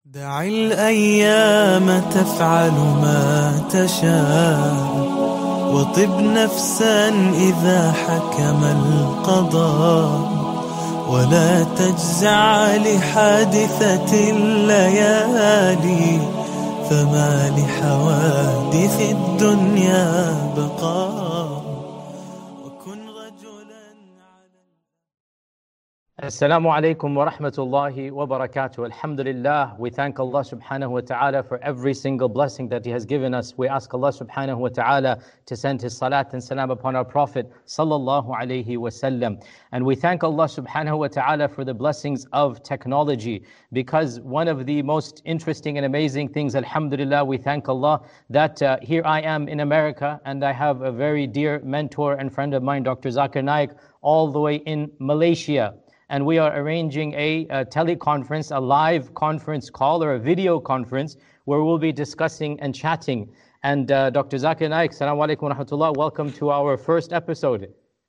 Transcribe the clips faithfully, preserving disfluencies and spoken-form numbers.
دع الأيام تفعل ما تشاء وطب نفسا إذا حكم القضاء ولا تجزع لحادثة الليالي فما لحوادث الدنيا بقاء وكن رجلا على Assalamu alaikum wa rahmatullahi wa barakatuh. Alhamdulillah, we thank Allah subhanahu wa ta'ala for every single blessing that He has given us. We ask Allah subhanahu wa ta'ala to send His salat and salam upon our Prophet sallallahu alayhi wa sallam. And we thank Allah subhanahu wa ta'ala for the blessings of technology, because one of the most interesting and amazing things, alhamdulillah, we thank Allah that uh, here I am in America and I have a very dear mentor and friend of mine, Doctor Zakir Naik, all the way in Malaysia. And we are arranging a, a teleconference, a live conference call or a video conference where we'll be discussing and chatting. And uh, Doctor Zakir Naik, Assalamu alaikum wa rahmatullah, welcome to our first episode.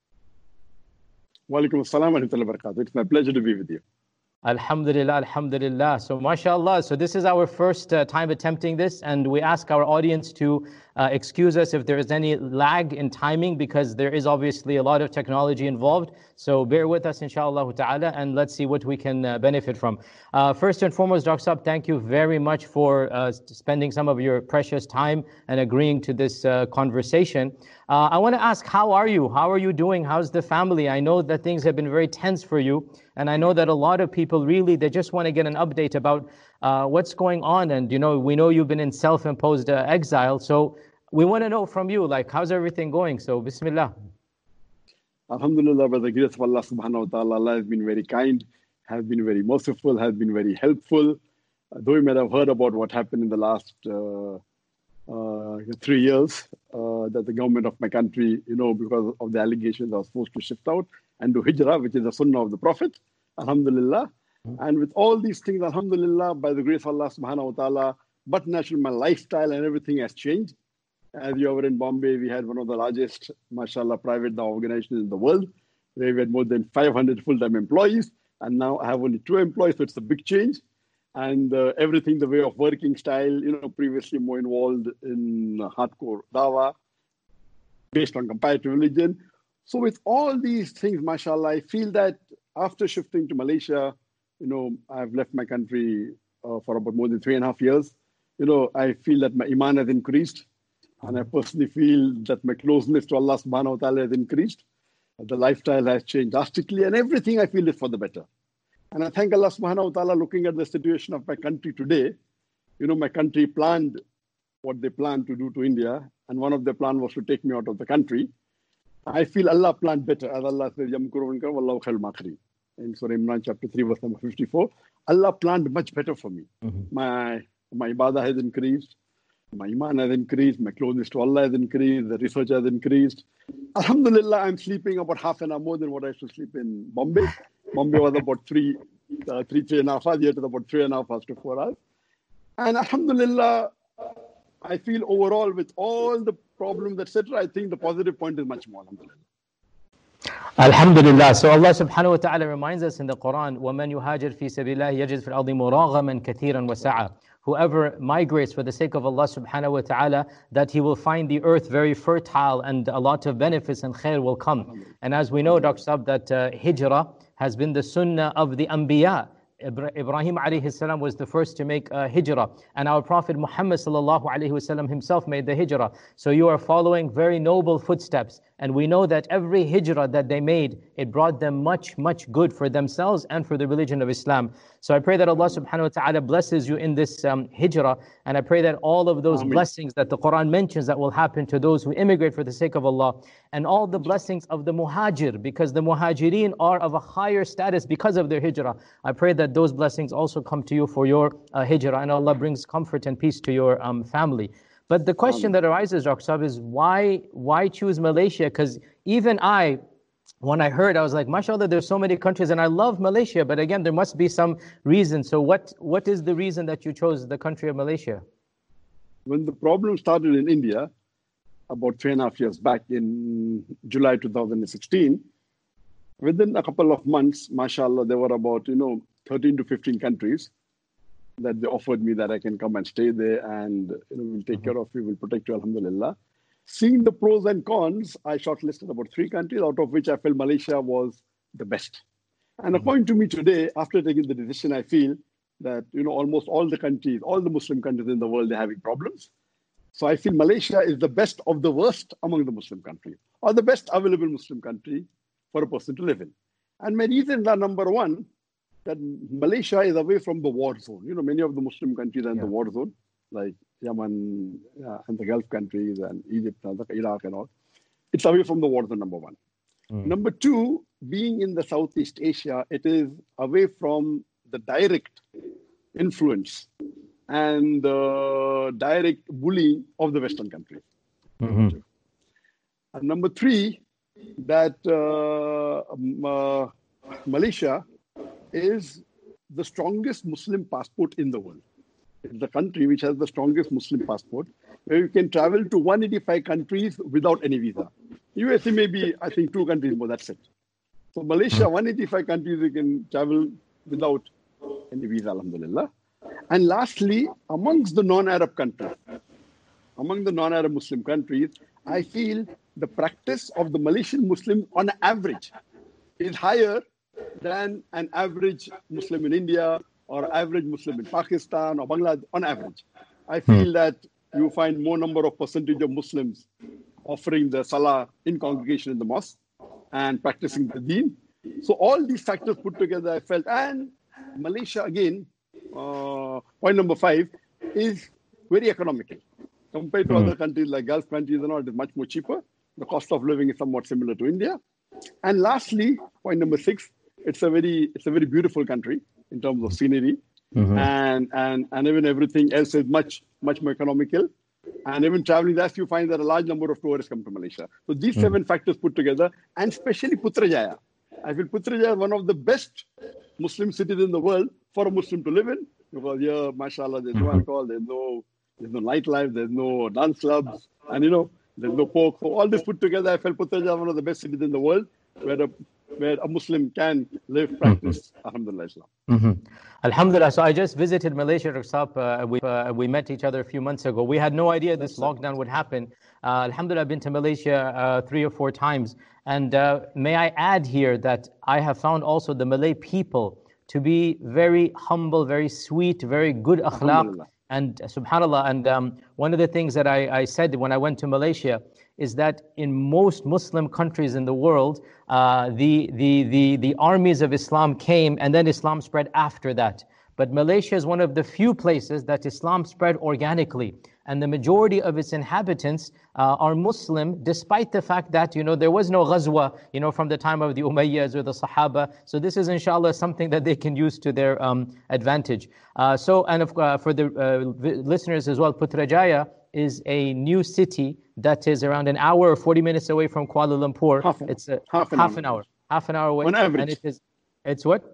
Wa alaikum assalam wa rahmatullahi wa barakatuh. It's my pleasure to be with you. Alhamdulillah, alhamdulillah. So mashallah, so this is our first uh, time attempting this, and we ask our audience to uh, excuse us if there is any lag in timing, because there is obviously a lot of technology involved. So bear with us inshallah ta'ala, and let's see what we can uh, benefit from. Uh, first and foremost, Doctor Saab, thank you very much for uh, spending some of your precious time and agreeing to this uh, conversation. Uh, I want to ask, how are you? How are you doing? How's the family? I know that things have been very tense for you. And I know that a lot of people really, they just want to get an update about uh, what's going on. And, you know, we know you've been in self-imposed uh, exile. So we want to know from you, like, how's everything going? So, Bismillah. Alhamdulillah, by the grace of Allah subhanahu wa ta'ala, Allah has been very kind, has been very merciful, has been very helpful. Uh, though you may have heard about what happened in the last uh, uh, three years, uh, that the government of my country, you know, because of the allegations, I was forced to shift out and do hijrah, which is the sunnah of the Prophet, alhamdulillah. Mm-hmm. And with all these things, alhamdulillah, by the grace of Allah subhanahu wa ta'ala, but naturally my lifestyle and everything has changed. As you were in Bombay, we had one of the largest, mashallah, private organizations in the world, where we had more than five hundred full-time employees. And now I have only two employees, so it's a big change. And uh, everything, the way of working style, you know, previously more involved in hardcore dawah, based on comparative religion. So with all these things, mashallah, I feel that after shifting to Malaysia, you know, I've left my country uh, for about more than three and a half years. You know, I feel that my iman has increased. And I personally feel that my closeness to Allah subhanahu wa ta'ala has increased. The lifestyle has changed drastically, and everything I feel is for the better. And I thank Allah subhanahu wa ta'ala, looking at the situation of my country today. You know, my country planned what they planned to do to India, and one of their plans was to take me out of the country. I feel Allah planned better. As Allah says, Yamkurun ka wallahu khairul makirin. In Surah Imran chapter three, verse number fifty-four. Allah planned much better for me. Mm-hmm. My, my ibadah has increased. My iman has increased. My closeness to Allah has increased. The research has increased. Alhamdulillah, I'm sleeping about half an hour more than what I used to sleep in Bombay. Bombay was about three, uh, three, three and a half hours. Here it is about three and a half hours to four hours. And alhamdulillah, I feel overall with all the problems, et cetera, I think the positive point is much more. Alhamdulillah. Alhamdulillah. So Allah subhanahu wa ta'ala reminds us in the Quran, وَمَنْ يُهَاجِرْ فِي سَبِيلِ اللَّهِ يَجِدْ فِي الْأَرْضِ مُرَاغَمًا كَثِيرًا وَسَعًا. Whoever migrates for the sake of Allah subhanahu wa ta'ala, that he will find the earth very fertile and a lot of benefits and khair will come. And as we know, Doctor Saab, that uh, hijrah has been the sunnah of the Anbiya. Ibrahim alayhi salam was the first to make uh, hijrah, and our Prophet Muhammad sallallahu alayhi wasallam himself made the hijrah. So you are following very noble footsteps, and we know that every hijrah that they made, it brought them much, much good for themselves and for the religion of Islam. So I pray that Allah subhanahu wa ta'ala blesses you in this um, hijrah, and I pray that all of those Ameen. Blessings that the Quran mentions that will happen to those who immigrate for the sake of Allah, and all the blessings of the muhajir, because the muhajirin are of a higher status because of their hijrah. I pray that those blessings also come to you for your uh, hijrah, and Allah brings comfort and peace to your um, family. But the question that arises, Doctor Saab, is why why choose Malaysia? Because even I, when I heard, I was like, mashallah, there's so many countries, and I love Malaysia, but again, there must be some reason. So what what is the reason that you chose the country of Malaysia? When the problem started in India, about three and a half years back in July two thousand sixteen, within a couple of months, mashallah, there were about, you know, thirteen to fifteen countries that they offered me that I can come and stay there and you know, we'll take mm-hmm. care of you, we'll protect you, alhamdulillah. Seeing the pros and cons, I shortlisted about three countries, out of which I felt Malaysia was the best. And mm-hmm. according to me today, after taking the decision, I feel that you know almost all the countries, all the Muslim countries in the world, they're having problems. So I feel Malaysia is the best of the worst among the Muslim countries, or the best available Muslim country for a person to live in. And my reasons are, number one, that Malaysia is away from the war zone. You know, many of the Muslim countries are in yeah. the war zone, like Yemen yeah, and the Gulf countries and Egypt and Iraq and all. It's away from the war zone, number one. Mm. Number two, being in the Southeast Asia, it is away from the direct influence and the direct bullying of the Western countries. Mm-hmm. And number three, that uh, uh, Malaysia is the strongest Muslim passport in the world. It's the country which has the strongest Muslim passport, where you can travel to one hundred eighty-five countries without any visa. U S A may be, I think, two countries more, that's it. So Malaysia, one hundred eighty-five countries you can travel without any visa, alhamdulillah. And lastly, amongst the non-Arab countries, among the non-Arab Muslim countries, I feel the practice of the Malaysian Muslim on average is higher than an average Muslim in India or average Muslim in Pakistan or Bangladesh on average. I feel hmm. that you find more number of percentage of Muslims offering the Salah in congregation in the mosque and practicing the deen. So all these factors put together, I felt, and Malaysia again, uh, point number five, is very economical. Compared to mm. other countries like Gulf countries and all, it is much more cheaper. The cost of living is somewhat similar to India. And lastly, point number six, it's a very it's a very beautiful country in terms of scenery. Mm-hmm. And, and, and even everything else is much, much more economical. And even traveling there, you find that a large number of tourists come to Malaysia. So these mm. seven factors put together, and especially Putrajaya. I feel Putrajaya is one of the best Muslim cities in the world for a Muslim to live in. Because here, mashallah, there's no alcohol, there's no there's no nightlife, there's no dance clubs, and you know, there's no pork. So all this put together, I felt Putrajaya is one of the best cities in the world where a, where a Muslim can live, practice, mm-hmm. alhamdulillah, Islam. Mm-hmm. Alhamdulillah. So I just visited Malaysia, Doctor Saab. Uh, we, uh, we met each other a few months ago. We had no idea this lockdown would happen. Uh, Alhamdulillah, I've been to Malaysia uh, three or four times. And uh, may I add here that I have found also the Malay people to be very humble, very sweet, very good akhlaq. And uh, subhanAllah, and um, one of the things that I, I said when I went to Malaysia is that in most Muslim countries in the world, uh, the, the, the, the armies of Islam came and then Islam spread after that. But Malaysia is one of the few places that Islam spread organically. And the majority of its inhabitants uh, are Muslim, despite the fact that, you know, there was no ghazwa, you know, from the time of the Umayyads or the Sahaba. So this is, inshallah, something that they can use to their um, advantage. Uh, so, and of, uh, for the uh, listeners as well, Putrajaya is a new city that is around an hour or forty minutes away from Kuala Lumpur. Half, it's a, half, an, half hour. an hour. Half an hour away. On average. And it is, it's what?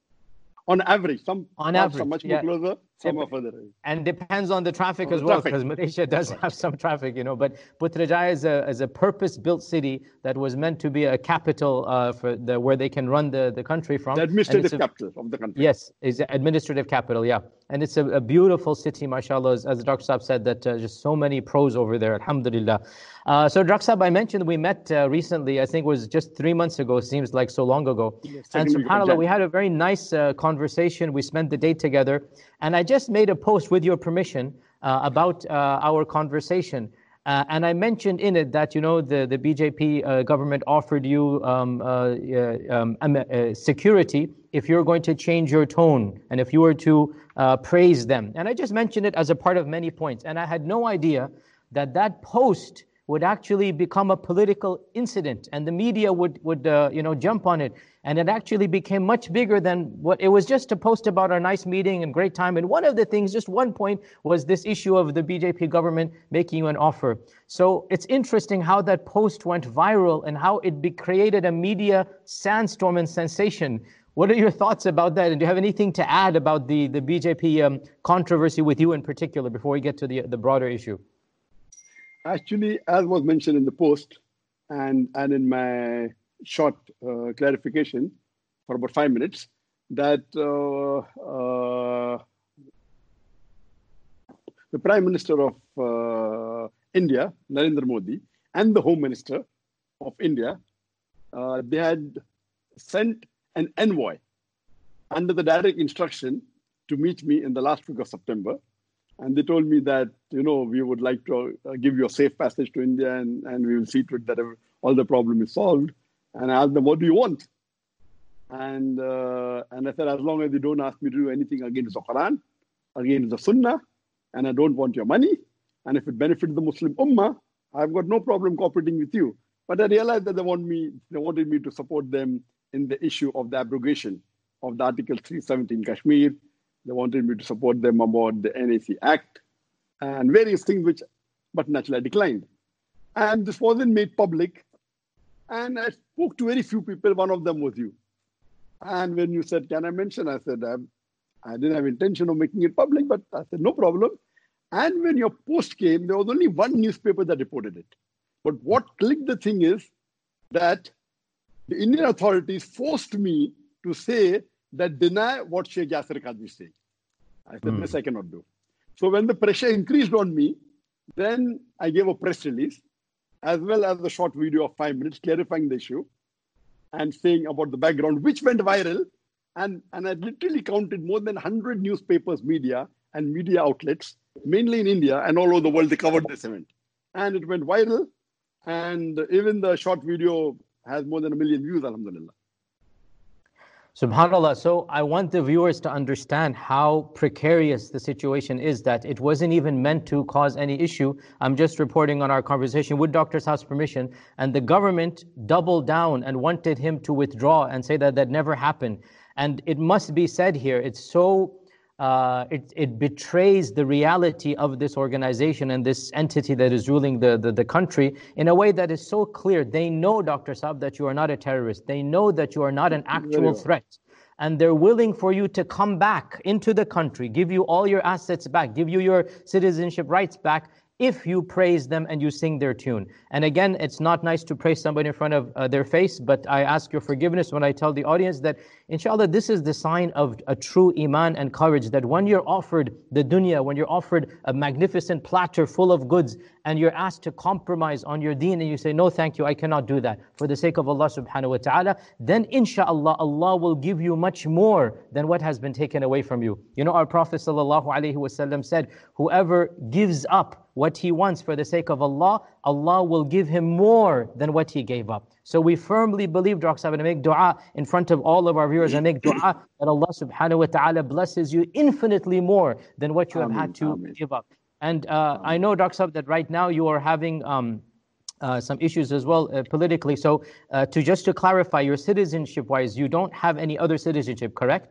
On average, some on average, are much yeah. more closer, some are further away. And depends on the traffic on as the well, traffic. because Malaysia does have some traffic, you know. But Putrajaya is a, is a purpose-built city that was meant to be a capital uh, for the where they can run the, the country from. The administrative a, capital of the country. Yes, is administrative capital, yeah. And it's a, a beautiful city, mashallah, as, as Doctor Saab said, that uh, just so many pros over there, alhamdulillah. Uh, so Doctor Saab, I mentioned we met uh, recently, I think it was just three months ago, seems like so long ago. Yes, and subhanAllah, we had a very nice uh, conversation. We spent the day together. And I just made a post with your permission uh, about uh, our conversation. Uh, and I mentioned in it that, you know, the, the B J P uh, government offered you um, uh, um, uh, security if you're going to change your tone and if you were to uh, praise them. And I just mentioned it as a part of many points. And I had no idea that that post would actually become a political incident, and the media would, would uh, you know, jump on it. And it actually became much bigger than what it was just a post about our nice meeting and great time. And one of the things, just one point, was this issue of the B J P government making you an offer. So it's interesting how that post went viral and how it be created a media sandstorm and sensation. What are your thoughts about that? And do you have anything to add about the, the B J P um, controversy with you in particular before we get to the, the broader issue? Actually, as was mentioned in the post and, and in my short uh, clarification for about five minutes, that uh, uh, the Prime Minister of uh, India, Narendra Modi, and the Home Minister of India, uh, they had sent an envoy under the direct instruction to meet me in the last week of September. And they told me that, you know, we would like to uh, give you a safe passage to India, and, and we will see to it that every, all the problem is solved. And I asked them, what do you want? And uh, and I said, as long as you don't ask me to do anything against the Quran, against the Sunnah, and I don't want your money, and if it benefits the Muslim Ummah, I've got no problem cooperating with you. But I realized that they want me, they wanted me to support them in the issue of the abrogation of the Article three seventy in Kashmir. They wanted me to support them about the N A C Act and various things, which, but naturally I declined. And this wasn't made public. And I spoke to very few people. One of them was you. And when you said, can I mention? I said, I, I didn't have intention of making it public, but I said, no problem. And when your post came, there was only one newspaper that reported it. But what clicked the thing is that the Indian authorities forced me to say that deny what Sheikh Yasir Qadhi is saying. I said, mm. this I cannot do. So when the pressure increased on me, then I gave a press release, as well as a short video of five minutes clarifying the issue and saying about the background, which went viral. And, and I literally counted more than one hundred newspapers, media, and media outlets, mainly in India and all over the world, they covered this event. And it went viral. And even the short video has more than a million views, alhamdulillah. SubhanAllah. So I want the viewers to understand how precarious the situation is, that it wasn't even meant to cause any issue. I'm just reporting on our conversation with Doctor Saab's permission, and the government doubled down and wanted him to withdraw and say that that never happened. And it must be said here, it's so Uh, it, it betrays the reality of this organization and this entity that is ruling the, the, the country in a way that is so clear. They know, Doctor Saab, that you are not a terrorist. They know that you are not an actual threat. And they're willing for you to come back into the country, give you all your assets back, give you your citizenship rights back, if you praise them and you sing their tune. And again, it's not nice to praise somebody in front of uh, their face, but I ask your forgiveness when I tell the audience that, inshallah, this is the sign of a true iman and courage, that when you're offered the dunya, when you're offered a magnificent platter full of goods, and you're asked to compromise on your deen, and you say, no, thank you, I cannot do that, for the sake of Allah subhanahu wa ta'ala, then inshallah, Allah will give you much more than what has been taken away from you. You know, our Prophet sallallahu alaihi wasallam said, whoever gives up what he wants for the sake of Allah, Allah will give him more than what he gave up. So we firmly believe, Doctor Saab, and make dua in front of all of our viewers, and make dua that Allah subhanahu wa ta'ala blesses you infinitely more than what you have Ameen. had to Ameen. give up. And uh, I know, Doctor Saab, that right now you are having um, uh, some issues as well uh, politically. So uh, to just to clarify, your citizenship-wise, you don't have any other citizenship, correct?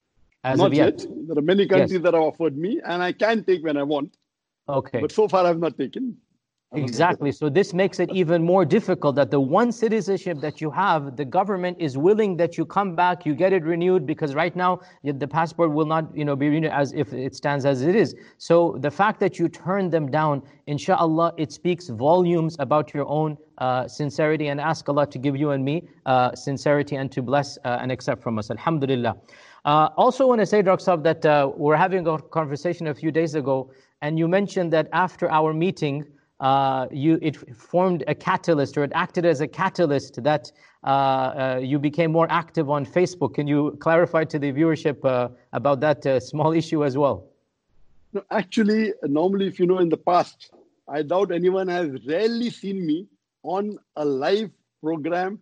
As Not of yet. yet. There are many countries Yes. that have offered me, and I can take when I want. Okay. But so far, I've not taken. Exactly. So this makes it even more difficult, that the one citizenship that you have, the government is willing that you come back, you get it renewed, because right now the passport will not, you know, be renewed as if it stands as it is. So the fact that you turn them down, inshallah, it speaks volumes about your own uh, sincerity, and ask Allah to give you and me uh, sincerity and to bless uh, and accept from us. Alhamdulillah. Uh, also want to say, Doctor Saab, that uh, we're having a conversation a few days ago, and you mentioned that after our meeting, Uh, you, it formed a catalyst, or it acted as a catalyst that uh, uh, you became more active on Facebook. Can you clarify to the viewership uh, about that uh, small issue as well? No, actually, normally, if you know, in the past, I doubt anyone has rarely seen me on a live program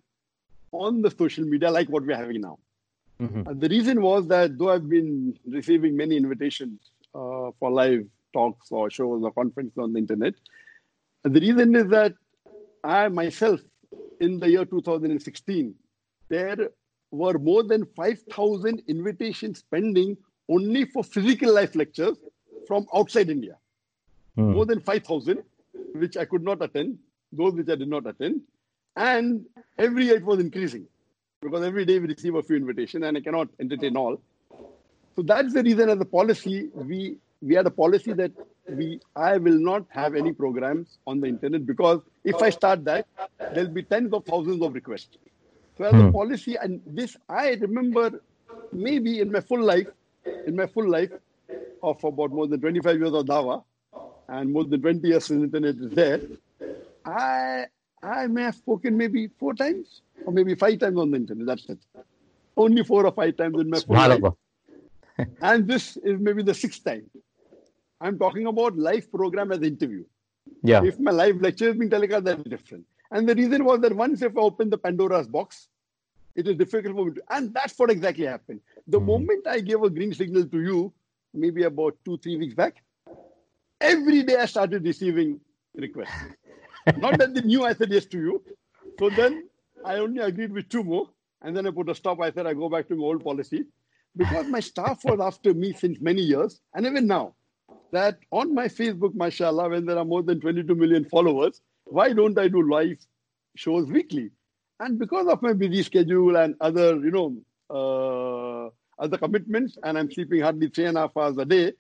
on the social media like what we're having now. Mm-hmm. Uh, the reason was that though I've been receiving many invitations uh, for live talks or shows or conferences on the internet, the reason is that I myself, in the year two thousand sixteen, there were more than five thousand invitations pending only for physical life lectures from outside India. Mm. More than five thousand, which I could not attend, those which I did not attend. And every year it was increasing, because every day we receive a few invitations, and I cannot entertain all. So that's the reason, as a policy, we we had a policy that we I will not have any programs on the internet, because if I start that, there'll be tens of thousands of requests. So as hmm. a policy, and this I remember maybe in my full life, in my full life of about more than twenty-five years of Dawah, and more than twenty years since the internet is there, I I may have spoken maybe four times or maybe five times on the internet. That's it. Only four or five times in my full life. And this is maybe the sixth time. I'm talking about live program as interview. Yeah. If my live lecture is being telecast, that's different. And the reason was that once if I open the Pandora's box, it is difficult for me to, and that's what exactly happened. The mm. moment I gave a green signal to you, maybe about two, three weeks back, every day I started receiving requests. Not that they knew I said yes to you. So then I only agreed with two more. And then I put a stop. I said, I go back to my old policy. Because my staff was after me since many years. And even now, that on my Facebook, mashallah, when there are more than twenty-two million followers, why don't I do live shows weekly? And because of my busy schedule and other, you know, uh, other commitments, and I'm sleeping hardly three and a half hours a day.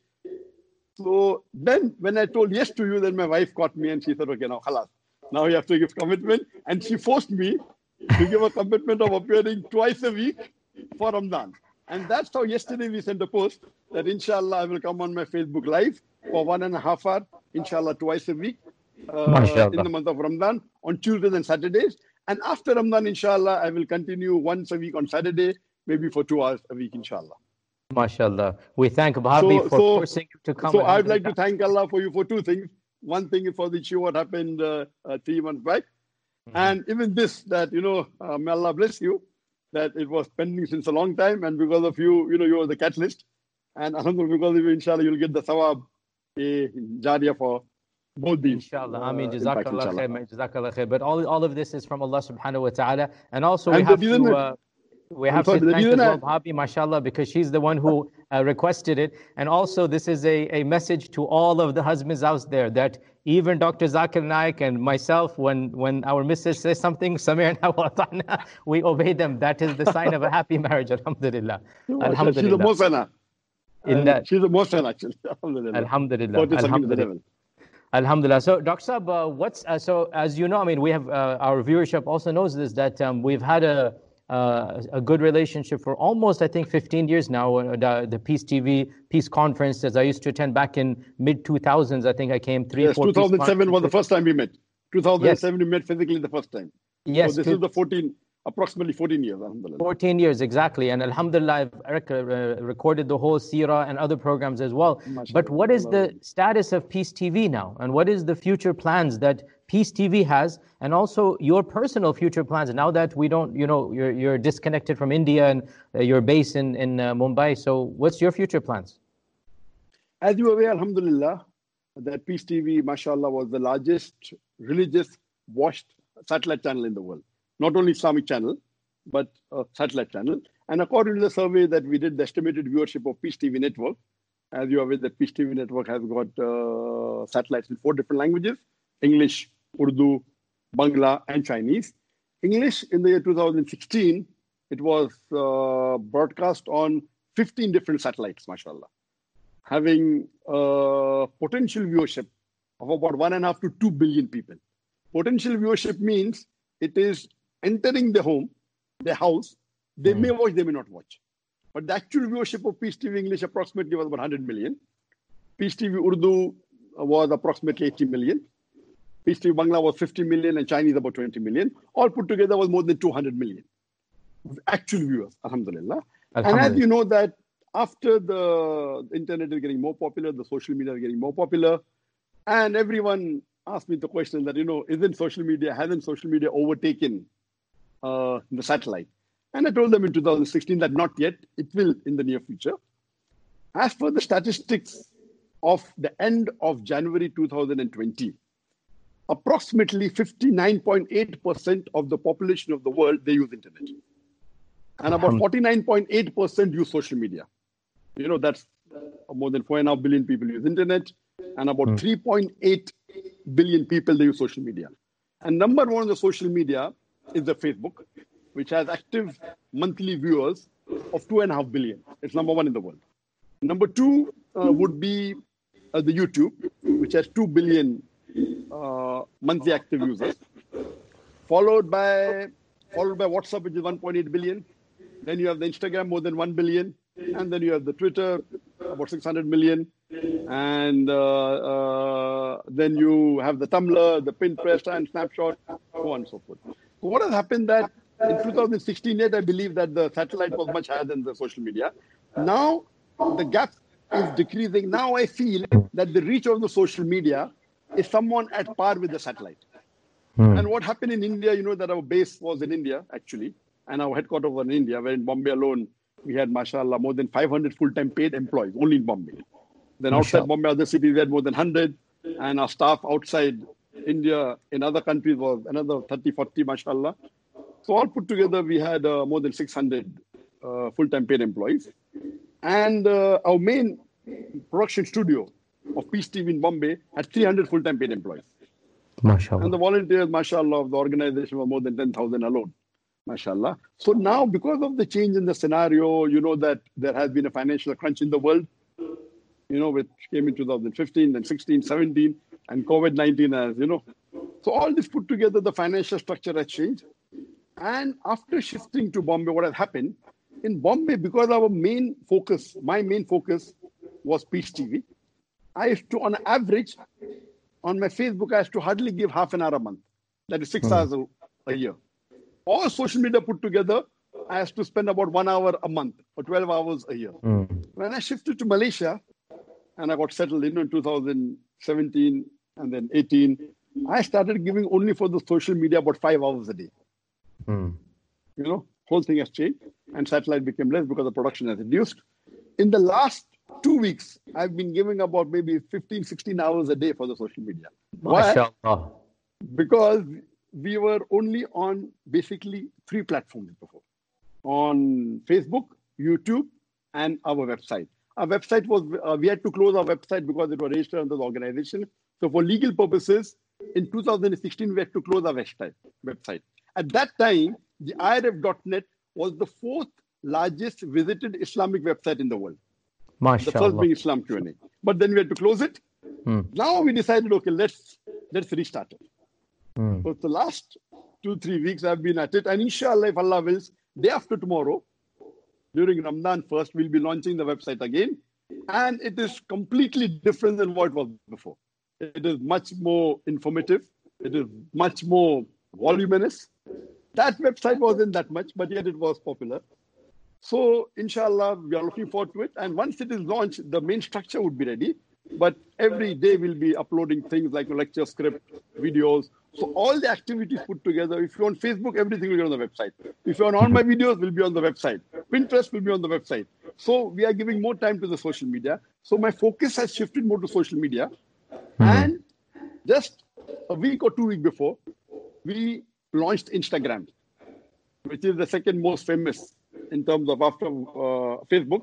So then when I told yes to you, then my wife caught me and she said, okay, now khalas. Now you have to give commitment. And she forced me to give a commitment of appearing twice a week for Ramadan. And that's how yesterday we sent a post that inshallah I will come on my Facebook Live for one and a half hour, inshallah twice a week uh, in the month of Ramadan on Tuesdays and Saturdays. And after Ramadan, inshallah, I will continue once a week on Saturday, maybe for two hours a week, inshallah. MashaAllah. We thank Bhabi so, for so, forcing you to come. So I'd like to thank Allah for you for two things. One thing is for the issue what happened uh, uh, three months back. Mm-hmm. And even this, that, you know, uh, may Allah bless you, that it was pending since a long time. And because of you, you know, you were the catalyst. And alhamdulillah, because of you, inshallah, you'll get the thawab, a jariyah for both these. Inshallah. Uh, Ameen. Jazakallah khair. Jazakallah khair. But all, all of this is from Allah subhanahu wa ta'ala. And also and we have to... Uh, We have sorry, to thank as well I... Bhabi, mashallah, because she's the one who uh, requested it. And also this is a, a message to all of the husbands out there that even Doctor Zakir Naik and myself, when, when our missus says something, Samirna wa ata'na, we obey them. That is the sign of a happy marriage, alhamdulillah. Alhamdulillah. She's the most fana. In that, she's the most fana, actually. Alhamdulillah. Alhamdulillah. Alhamdulillah. Alhamdulillah. So, Doctor Saab, uh, what's, uh, so as you know, I mean, we have, uh, our viewership also knows this, that um, we've had a, Uh, a good relationship for almost, I think, fifteen years now. Uh, the, the Peace T V, Peace Conference, as I used to attend back in mid two thousands, I think I came three, yes, four two thousand seven was the first time we met. two thousand seven yes. we met physically the first time. Yes. So this to, is the fourteen, approximately fourteen years, alhamdulillah. fourteen years, exactly. And alhamdulillah, I've rec- uh, recorded the whole Seerah and other programs as well. Mashallah. But what is the status of Peace T V now? And what is the future plans that Peace T V has, and also your personal future plans now that we don't, you know, you're you're disconnected from India and uh, you're based in, in uh, Mumbai. So what's your future plans? As you are aware, alhamdulillah, that Peace T V, mashallah, was the largest religious watched satellite channel in the world. Not only Islamic channel, but a satellite channel. And according to the survey that we did, the estimated viewership of Peace T V network, as you are aware, the Peace T V network has got uh, satellites in four different languages: English, Urdu, Bangla, and Chinese. English, in the year two thousand sixteen, it was uh, broadcast on fifteen different satellites, mashallah, having a potential viewership of about one and a half to two billion people. Potential viewership means it is entering the home, the house. They mm. may watch, they may not watch. But the actual viewership of Peace T V English approximately was about one hundred million. Peace T V Urdu was approximately eighty million. Peace T V Bangla was fifty million and Chinese about twenty million. All put together was more than two hundred million actual viewers, alhamdulillah. alhamdulillah. And as you know that after the internet is getting more popular, the social media is getting more popular, and everyone asked me the question that, you know, isn't social media, hasn't social media overtaken uh, the satellite? And I told them in two thousand sixteen that not yet, it will in the near future. As per the statistics of the end of January two thousand twenty, approximately fifty-nine point eight percent of the population of the world, they use internet. And about forty-nine point eight percent use social media. You know, that's more than four and a half billion people use internet. And about mm. three point eight billion people, they use social media. And number one on the social media is the Facebook, which has active monthly viewers of two and a half billion. It's number one in the world. Number two uh, would be uh, the YouTube, which has two billion Uh, monthly active users, followed by followed by WhatsApp, which is one point eight billion. Then you have the Instagram, more than one billion, and then you have the Twitter, about six hundred million, and uh, uh, then you have the Tumblr, the Pinterest, and Snapshot, so on and so forth. So what has happened that in two thousand sixteen, yet I believe that the satellite was much higher than the social media. Now the gap is decreasing. Now I feel that the reach of the social media is someone at par with the satellite. Hmm. And what happened in India, you know that our base was in India, actually, and our headquarters was in India, where in Bombay alone, we had, mashallah, more than five hundred full-time paid employees, only in Bombay. Then outside Bombay, other cities, we had more than one hundred, and our staff outside India in other countries was another thirty, forty, mashallah. So all put together, we had uh, more than six hundred uh, full-time paid employees. And uh, our main production studio of Peace T V in Bombay had three hundred full-time paid employees. MashaAllah. And the volunteers, mashallah, of the organization were more than ten thousand alone. MashaAllah. So now, because of the change in the scenario, you know that there has been a financial crunch in the world, you know, which came in two thousand fifteen, then sixteen, seventeen, and COVID nineteen as, you know. So all this put together, the financial structure has changed. And after shifting to Bombay, what has happened, in Bombay, because our main focus, my main focus was Peace T V, I used to, on average, on my Facebook, I used to hardly give half an hour a month. That is six mm. hours a, a year. All social media put together, I used to spend about one hour a month or twelve hours a year. Mm. When I shifted to Malaysia and I got settled in, in two thousand seventeen and then eighteen, I started giving only for the social media about five hours a day. Mm. You know, whole thing has changed and satellite became less because the production has reduced. In the last two weeks, I've been giving about maybe fifteen, sixteen hours a day for the social media. Why? Because we were only on basically three platforms before. On Facebook, YouTube, and our website. Our website was, uh, we had to close our website because it was registered under the organization. So for legal purposes, in two thousand sixteen, we had to close our website. website. At that time, the I R F dot net was the fourth largest visited Islamic website in the world. MashaAllah. The first being Islam Q and A. But then we had to close it. Hmm. Now we decided, okay, let's let's restart it. Hmm. So the last two, three weeks I've been at it. And inshallah, if Allah wills, day after tomorrow, during Ramadan first, we'll be launching the website again. And it is completely different than what it was before. It is much more informative. It is much more voluminous. That website wasn't that much, but yet it was popular. So, inshallah, we are looking forward to it. And once it is launched, the main structure would be ready. But every day we'll be uploading things like a lecture script, videos. So all the activities put together. If you're on Facebook, everything will be on the website. If you're on all my videos, will be on the website. Pinterest will be on the website. So we are giving more time to the social media. So my focus has shifted more to social media. Mm-hmm. And just a week or two weeks before, we launched Instagram, which is the second most famous in terms of after uh, Facebook,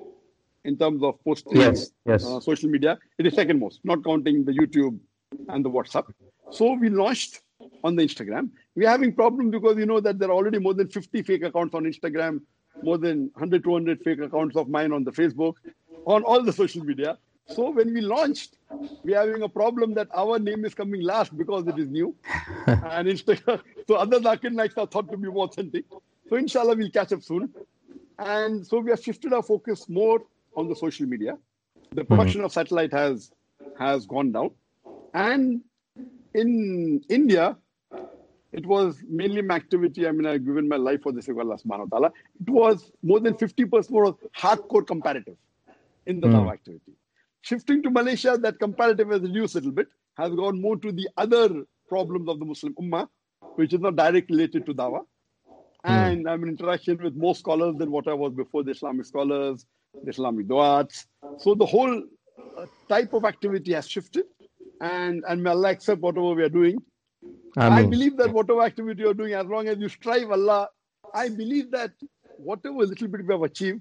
in terms of posting yes, yes. Uh, social media. It is second most, not counting the YouTube and the WhatsApp. So we launched on the Instagram. We're having problems because you know that there are already more than fifty fake accounts on Instagram, more than one hundred, two hundred fake accounts of mine on the Facebook, on all the social media. So when we launched, we're having a problem that our name is coming last because it is new. And Instagram, so other Zakir Naiks are thought to be more authentic. So inshallah, we'll catch up soon. And so we have shifted our focus more on the social media. The production mm-hmm. of satellite has, has gone down. And in India, it was mainly my activity. I mean, I've given my life for the sake of Allah subhanahu wa ta'ala. It was more than fifty percent more hardcore comparative in the mm. Dawah activity. Shifting to Malaysia, that comparative has reduced a little bit, has gone more to the other problems of the Muslim Ummah, which is not directly related to Dawah. And I'm in interaction with more scholars than what I was before, the Islamic scholars, the Islamic du'ats. So the whole uh, type of activity has shifted. And, and may Allah accept whatever we are doing. Ameen. I believe that whatever activity you're doing, as long as you strive Allah, I believe that whatever little bit we have achieved,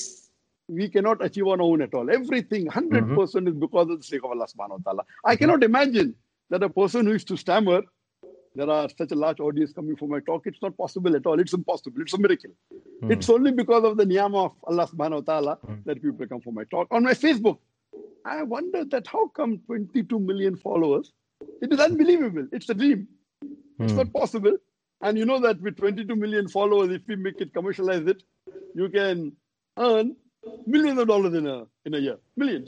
we cannot achieve on our own at all. Everything, one hundred percent mm-hmm. is because of the sake of Allah subhanahu wa ta'ala. I cannot imagine that a person who used to stammer, there are such a large audience coming for my talk. It's not possible at all. It's impossible. It's a miracle. Mm. It's only because of the niyama of Allah subhanahu wa ta'ala mm. that people come for my talk. On my Facebook, I wondered that how come twenty-two million followers? It is unbelievable. It's a dream. Mm. It's not possible. And you know that with twenty-two million followers, if we make it, commercialize it, you can earn millions of dollars in a in a year. Millions.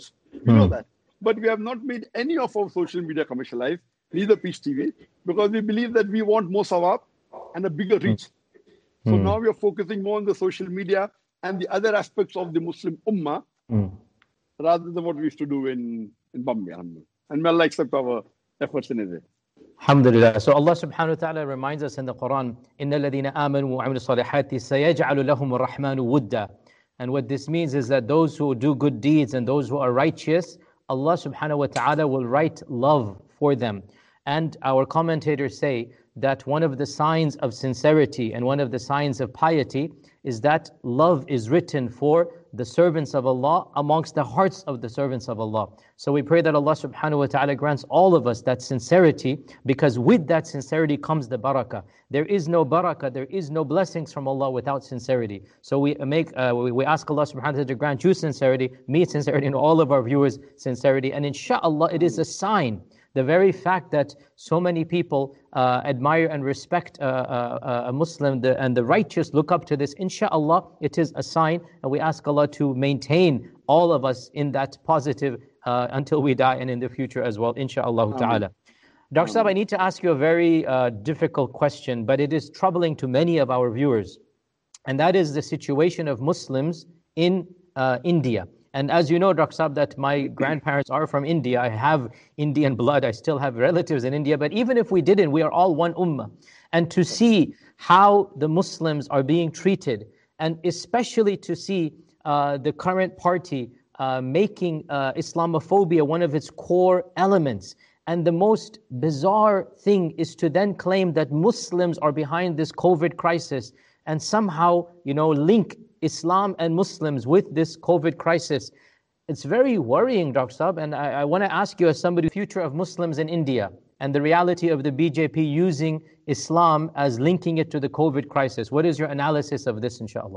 We know Hmm. that. But we have not made any of our social media commercialized, neither Peace T V, because we believe that we want more sawab and a bigger reach. So Hmm. now we are focusing more on the social media and the other aspects of the Muslim Ummah Hmm. rather than what we used to do in, in Bombay. Alhamdulillah. And may Allah accept our efforts in it. Alhamdulillah. So Allah subhanahu wa ta'ala reminds us in the Quran, إِنَّ الَّذِينَ آمَنُوا وَعَمِلُوا الصَّالِحَاتِ سَيَجْعَلُ لَهُمُ الرَّحْمَنُ وُدًّا. And what this means is that those who do good deeds and those who are righteous, Allah subhanahu wa ta'ala will write love for them. And our commentators say that one of the signs of sincerity and one of the signs of piety is that love is written for the servants of Allah amongst the hearts of the servants of Allah. So we pray that Allah subhanahu wa ta'ala grants all of us that sincerity, because with that sincerity comes the barakah. There is no barakah, there is no blessings from Allah without sincerity. So we make, uh, we, we ask Allah subhanahu wa ta'ala to grant you sincerity, me sincerity, and all of our viewers sincerity. And inshallah, it is a sign. The very fact that so many people uh, admire and respect uh, uh, a Muslim the, and the righteous look up to this, inshaAllah, it is a sign, and we ask Allah to maintain all of us in that positive uh, until we die and in the future as well, inshaAllah ta'ala. Doctor Saab, I need to ask you a very uh, difficult question, but it is troubling to many of our viewers, and that is the situation of Muslims in uh, India. And as you know, Doctor Saab, that my grandparents are from India. I have Indian blood. I still have relatives in India. But even if we didn't, we are all one ummah. And to see how the Muslims are being treated, and especially to see uh, the current party uh, making uh, Islamophobia one of its core elements. And the most bizarre thing is to then claim that Muslims are behind this COVID crisis and somehow, you know, link Islam and Muslims with this COVID crisis. It's very worrying, Doctor Saab, and I, I want to ask you, as somebody, the future of Muslims in India and the reality of the B J P using Islam as linking it to the COVID crisis. What is your analysis of this, inshallah?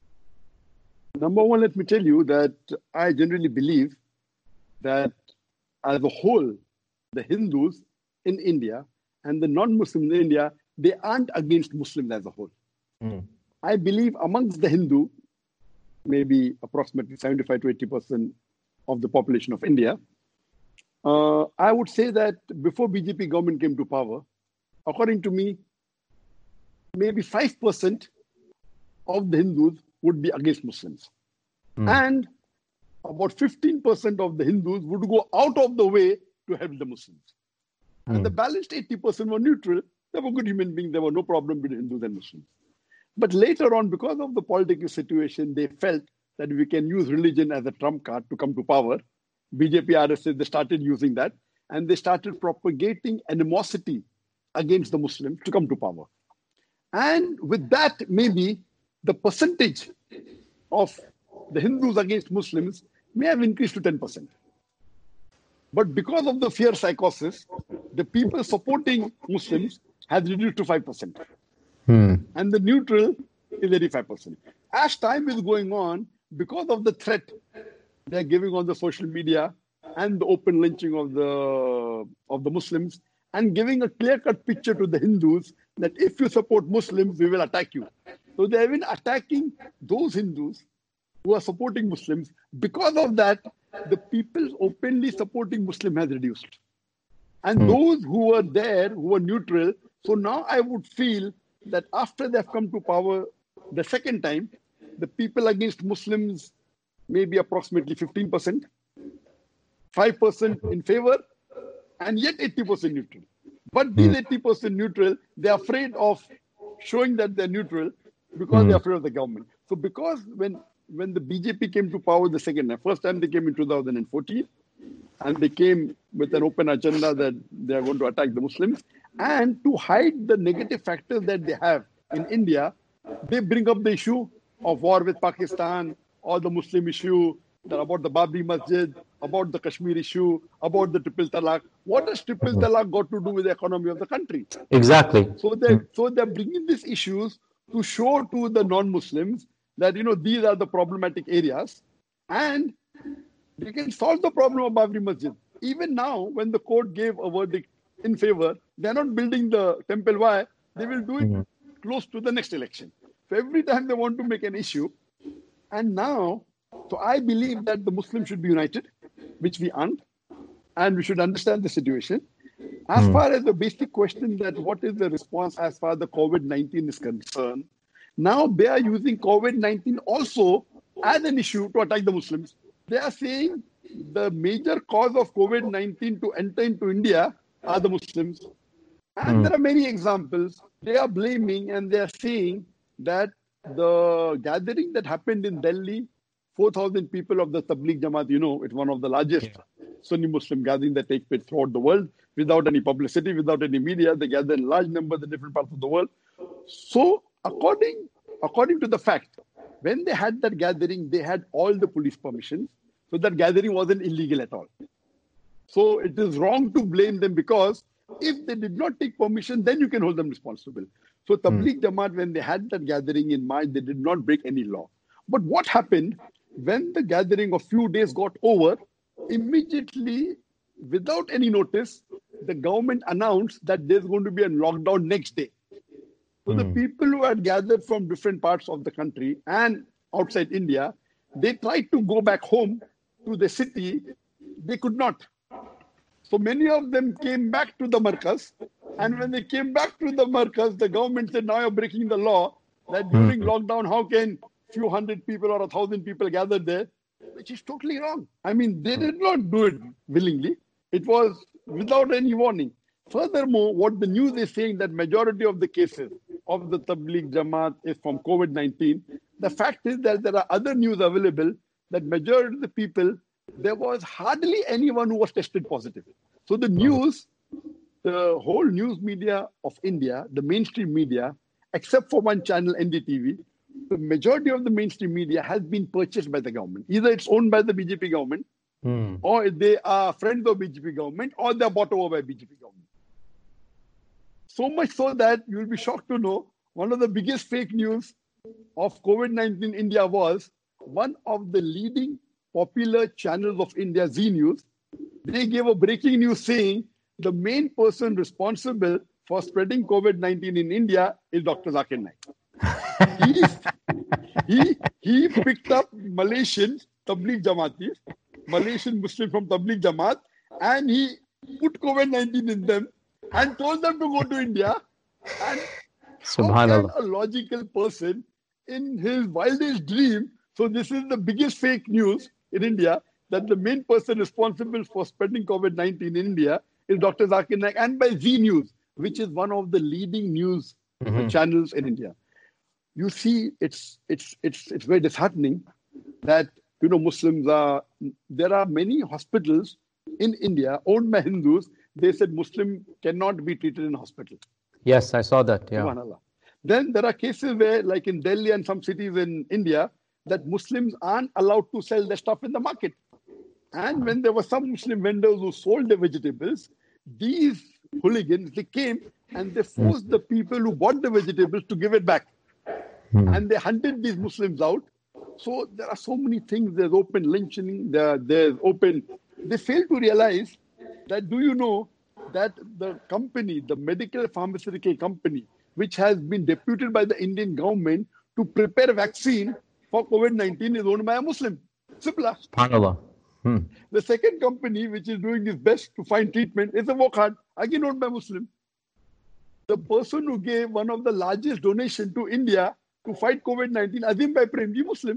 Number one, let me tell you that I generally believe that as a whole, the Hindus in India and the non-Muslims in India, they aren't against Muslims as a whole. Mm. I believe amongst the Hindu, maybe approximately seventy-five to eighty percent of the population of India, uh, I would say that before B J P government came to power, according to me, maybe five percent of the Hindus would be against Muslims. Mm. And about fifteen percent of the Hindus would go out of the way to help the Muslims. Mm. And the balanced eighty percent were neutral. They were good human beings. There were no problem between Hindus and Muslims. But later on, because of the political situation, they felt that we can use religion as a trump card to come to power. B J P, R S S, they started using that. And they started propagating animosity against the Muslims to come to power. And with that, maybe the percentage of the Hindus against Muslims may have increased to ten percent. But because of the fear psychosis, the people supporting Muslims has reduced to five percent. Hmm. And the neutral is eighty-five percent. As time is going on, because of the threat they're giving on the social media and the open lynching of the, of the Muslims, and giving a clear-cut picture to the Hindus that if you support Muslims, we will attack you. So they've been attacking those Hindus who are supporting Muslims. Because of that, the people openly supporting Muslim has reduced. And mm. those who were there, who were neutral, so now I would feel that after they've come to power the second time, the people against Muslims may be approximately fifteen percent, five percent in favor, and yet eighty percent neutral. But these mm. eighty percent neutral, they're afraid of showing that they're neutral because mm. they're afraid of the government. So because when When the B J P came to power the second time, first time they came in two thousand fourteen, and they came with an open agenda that they are going to attack the Muslims. And to hide the negative factors that they have in India, they bring up the issue of war with Pakistan, or the Muslim issue, about the Babri Masjid, about the Kashmir issue, about the triple talaq. What has triple talaq got to do with the economy of the country? Exactly. So they so they're bringing these issues to show to the non-Muslims that, you know, these are the problematic areas, and they can solve the problem of Babri Masjid. Even now, when the court gave a verdict in favor, they're not building the temple. Why? They will do it mm-hmm. close to the next election. So every time they want to make an issue, and now, so I believe that the Muslims should be united. which we aren't, and we should understand the situation. As Hmm. far as the basic question that what is the response as far as the COVID nineteen is concerned, now they are using COVID nineteen also as an issue to attack the Muslims. They are saying the major cause of COVID nineteen to enter into India are the Muslims. And Hmm. there are many examples. They are blaming and they are saying that the gathering that happened in Delhi, four thousand people of the Tabligh Jamaat, you know, it's one of the largest Sunni Muslim gatherings that take place throughout the world without any publicity, without any media. They gather in large numbers in different parts of the world. So according, according to the fact, when they had that gathering, they had all the police permissions. So that gathering wasn't illegal at all. So it is wrong to blame them because if they did not take permission, then you can hold them responsible. So Tabligh Jamaat, when they had that gathering in March, they did not break any law. But what happened when the gathering of few days got over, immediately, without any notice, the government announced that there's going to be a lockdown next day. So the people who had gathered from different parts of the country and outside India, they tried to go back home to the city. They could not. So many of them came back to the Markaz. And when they came back to the Markaz, the government said, now you're breaking the law that during lockdown, how can few hundred people or a thousand people gather there? Which is totally wrong. I mean, they did not do it willingly. It was without any warning. Furthermore, what the news is saying that majority of the cases of the Tabligh Jamaat is from COVID nineteen. The fact is that there are other news available that majority of the people, there was hardly anyone who was tested positive. So the news, the whole news media of India, the mainstream media, except for one channel, N D T V, the majority of the mainstream media has been purchased by the government. Either it's owned by the B J P government, Hmm. or they are friends of B J P government, or they're bought over by B J P government. So much so that you'll be shocked to know one of the biggest fake news of COVID nineteen in India was one of the leading popular channels of India, Z News. They gave a breaking news saying the main person responsible for spreading COVID nineteen in India is Doctor Zakir Naik. he, he, he picked up Malaysian Tabligh Jamaatis, Malaysian Muslim from Tabligh Jamaat, and he put COVID nineteen in them and told them to go to India. And how can Subhanallah. a logical person in his wildest dream, so this is the biggest fake news in India, that the main person responsible for spreading COVID nineteen in India is Doctor Zakir Naik, and by Z News, which is one of the leading news Mhm. channels in India. You see, it's it's it's it's very disheartening that you know Muslims are. There are many hospitals in India owned by Hindus. They said Muslim cannot be treated in hospital. Yes, I saw that. Yeah. Subhanallah. Then there are cases where, like in Delhi and some cities in India, that Muslims aren't allowed to sell their stuff in the market. And when there were some Muslim vendors who sold their vegetables, these hooligans, they came and they forced the people who bought the vegetables to give it back. And they hunted these Muslims out. So there are so many things. There's open lynching, there, there's open... They fail to realize that, do you know that the company, the medical pharmaceutical company, which has been deputed by the Indian government to prepare a vaccine for COVID nineteen is owned by a Muslim, Cipla. SubhanAllah. Hmm. The second company, which is doing its best to find treatment, is a Wokhard, again owned by Muslim. The person who gave one of the largest donation to India to fight COVID nineteen, Azim Bhai Premji, Muslim.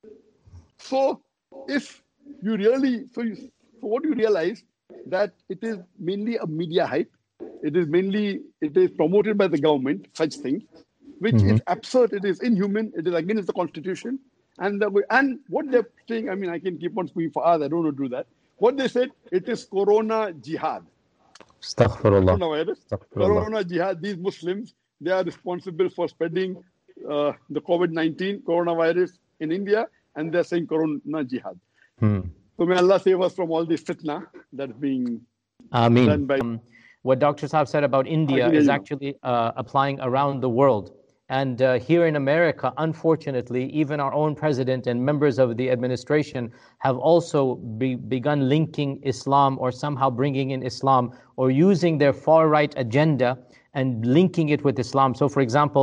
So if you really, so, you, so what you realize, that it is mainly a media hype. It is mainly, it is promoted by the government, such things, which Mhm. is absurd. It is inhuman. It is against the constitution. And the, and what they're saying, I mean, I can keep on speaking for hours. I don't want to do that. What they said, it is Corona jihad. Astaghfirullah. Coronavirus. Astaghfirullah. Corona jihad. These Muslims, they are responsible for spreading uh, the COVID nineteen coronavirus in India, and they're saying Corona jihad. Hmm. So may Allah save us from all this fitna that's being Ameen. done by... Um, what Doctor Saab said about India I hear is you. actually uh, applying around the world. And uh, here in America, unfortunately, even our own president and members of the administration have also be, begun linking Islam or somehow bringing in Islam or using their far-right agenda and linking it with Islam. So, for example,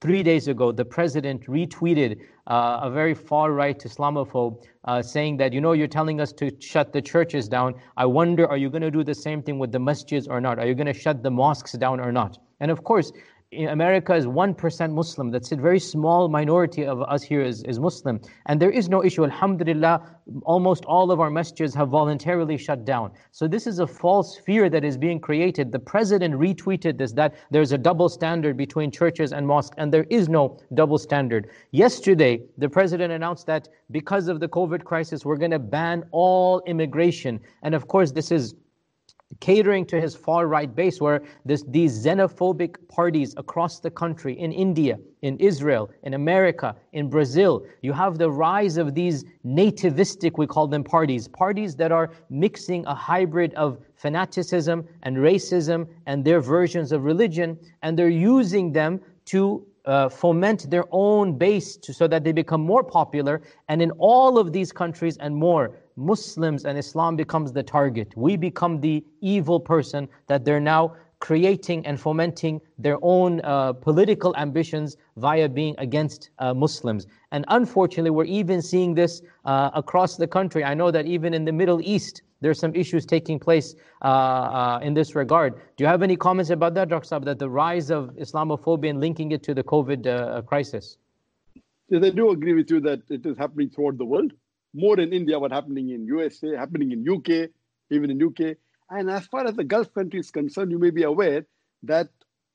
three days ago, the president retweeted uh, a very far-right Islamophobe uh, saying that, you know, you're telling us to shut the churches down. I wonder, are you going to do the same thing with the masjids or not? Are you going to shut the mosques down or not? And of course, America is one percent Muslim. That's a very small minority of us here is, is Muslim. And there is no issue. Alhamdulillah, almost all of our masjids have voluntarily shut down. So this is a false fear that is being created. The president retweeted this, that there's a double standard between churches and mosques, and there is no double standard. Yesterday, the president announced that because of the COVID crisis, we're going to ban all immigration. And of course, this is catering to his far-right base, where this, these xenophobic parties across the country, in India, in Israel, in America, in Brazil, you have the rise of these nativistic, we call them parties, parties that are mixing a hybrid of fanaticism and racism and their versions of religion, and they're using them to Uh, foment their own base to, so that they become more popular. And in all of these countries and more, Muslims and Islam becomes the target. We become the evil person that they're now creating and fomenting their own uh, political ambitions via being against uh, Muslims. And unfortunately, we're even seeing this uh, across the country. I know that even in the Middle East, there's some issues taking place uh, uh, in this regard. Do you have any comments about that, Doctor Saab, that the rise of Islamophobia and linking it to the COVID uh, crisis? Yes, I do agree with you that it is happening throughout the world. More in India, what's happening in U S A, happening in U K, even in U K. And as far as the Gulf countries is concerned, you may be aware that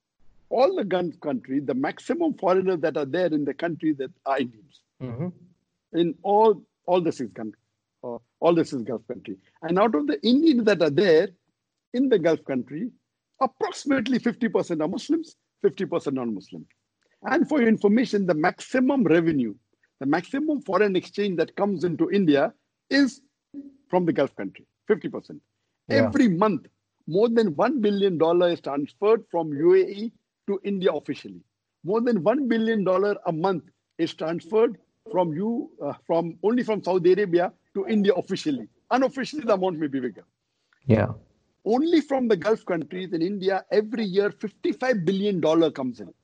all the Gulf countries, the maximum foreigners that are there in the country that are Indians. Mm-hmm. In all, all the six countries. Uh, all this is Gulf country. And out of the Indians that are there in the Gulf country, approximately fifty percent are Muslims, fifty percent non-Muslim. And for your information, the maximum revenue, the maximum foreign exchange that comes into India is from the Gulf country, fifty percent. Yeah. Every month, more than one billion dollars is transferred from U A E to India officially. More than one billion dollars a month is transferred from you, uh, from only from Saudi Arabia to India officially. Unofficially, the amount may be bigger. Yeah. Only from the Gulf countries in India, every year, fifty-five billion dollars comes in.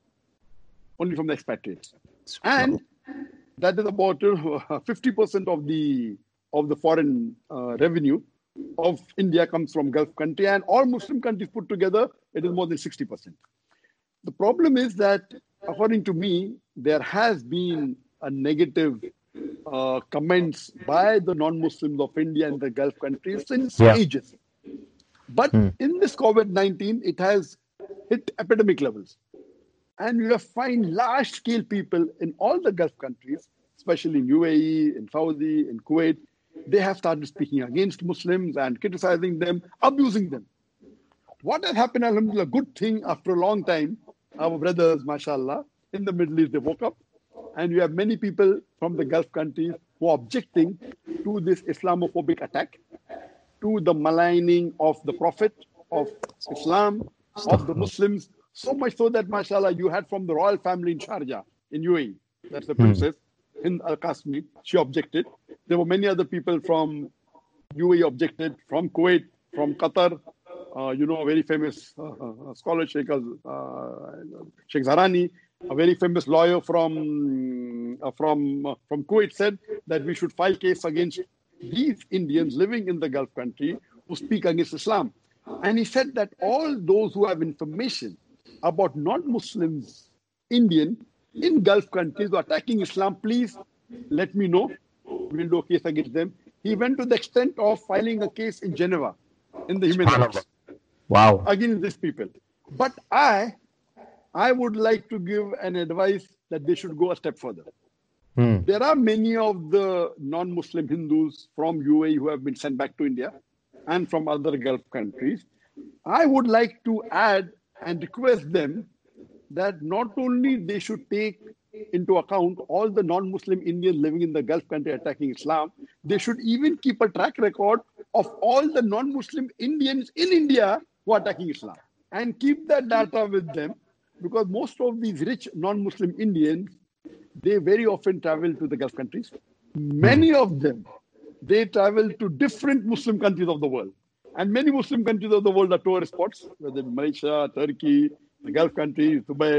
Only from the expatriates. And that is about uh, fifty percent of the of the foreign uh, revenue of India comes from Gulf country. And all Muslim countries put together, it is more than sixty percent. The problem is that, according to me, there has been a negative Uh, comments by the non-Muslims of India and the Gulf countries since yeah. ages. But mm. in this COVID nineteen, it has hit epidemic levels. And you have find large-scale people in all the Gulf countries, especially in U A E, in Saudi, in Kuwait, they have started speaking against Muslims and criticizing them, abusing them. What has happened, alhamdulillah, good thing after a long time, our brothers, mashallah, in the Middle East, they woke up. And you have many people from the Gulf countries who are objecting to this Islamophobic attack, to the maligning of the Prophet, of Islam, of the Muslims. So much so that, mashallah, you had from the royal family in Sharjah, in U A E. That's the princess, Hind Al-Qasmi. She objected. There were many other people from U A E objected, from Kuwait, from Qatar. Uh, you know, a very famous uh, uh, scholar, Sheikh, uh, Sheikh Zahrani, a very famous lawyer from uh, from uh, from Kuwait, said that we should file case against these Indians living in the Gulf country who speak against Islam. And he said that all those who have information about non-Muslims, Indian, in Gulf countries who are attacking Islam, please let me know. We'll do a case against them. He went to the extent of filing a case in Geneva, in the human rights. Wow. Against these people. But I... I would like to give an advice that they should go a step further. Hmm. There are many of the non-Muslim Hindus from U A E who have been sent back to India and from other Gulf countries. I would like to add and request them that not only they should take into account all the non-Muslim Indians living in the Gulf country attacking Islam, they should even keep a track record of all the non-Muslim Indians in India who are attacking Islam and keep that data with them. Because most of these rich non-Muslim Indians, they very often travel to the Gulf countries. Many of them, they travel to different Muslim countries of the world. And many Muslim countries of the world are tourist spots, whether Malaysia, Turkey, the Gulf countries, Dubai.